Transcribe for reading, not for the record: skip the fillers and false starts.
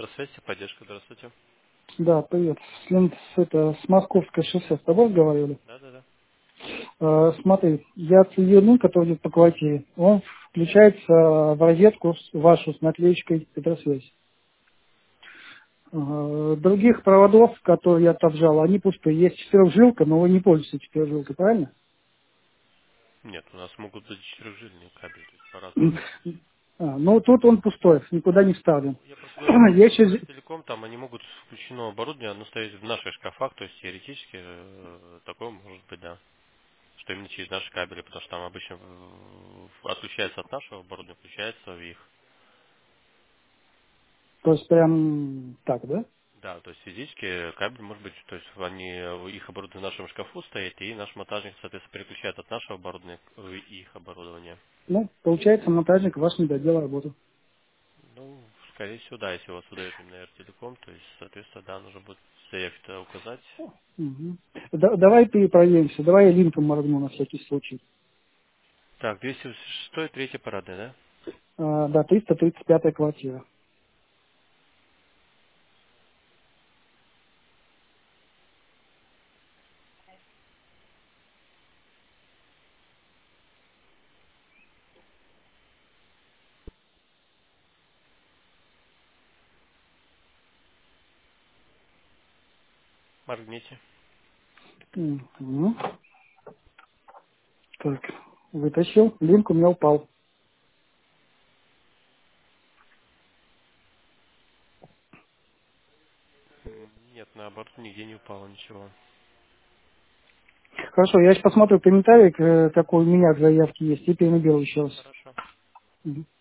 Электросвязь, поддержка, здравствуйте. Да, привет. С Московской шоссе с тобой говорили. Да-да-да. Смотри, я цивилин, который идет по квартире, он включается в розетку вашу с наклеечкой электросвязь. Других проводов, которые я отжал, они пустые. Есть четырехжилка, но вы не пользуетесь четырехжилкой, правильно? Нет, у нас могут быть четырехжильные кабели, то есть по-разному. М. Ну, тут он пустой, никуда не вставлен. Ну, я просто говорю, по Я еще... телеком, там они могут включено оборудование, оно стоит в наших шкафах, то есть теоретически такое может быть, да. Что именно через наши кабели, потому что там обычно отключается от нашего оборудования, включается в их. То есть прям так, да? Да, то есть физически кабель может быть, то есть они, их оборудование в нашем шкафу стоит, и наш монтажник, соответственно, переключает от нашего оборудования в их оборудование. Ну, получается, монтажник ваш не доделал работу. Ну, скорее всего, да, если у вас выдает именно R-Telecom, то есть, соответственно, да, нужно будет в заявке указать. Мгм. Давай перепроверимся, давай я линком моргну на всякий случай. Так, 206, третья парадная, да? Да, 335 квартира. Моргните. Мгм. Так, вытащил, линк у меня упал. Нет, наоборот, нигде не упало ничего. Хорошо, я сейчас посмотрю комментарий, какой у меня к заявке есть, и перенаберу еще раз. Хорошо. Мгм.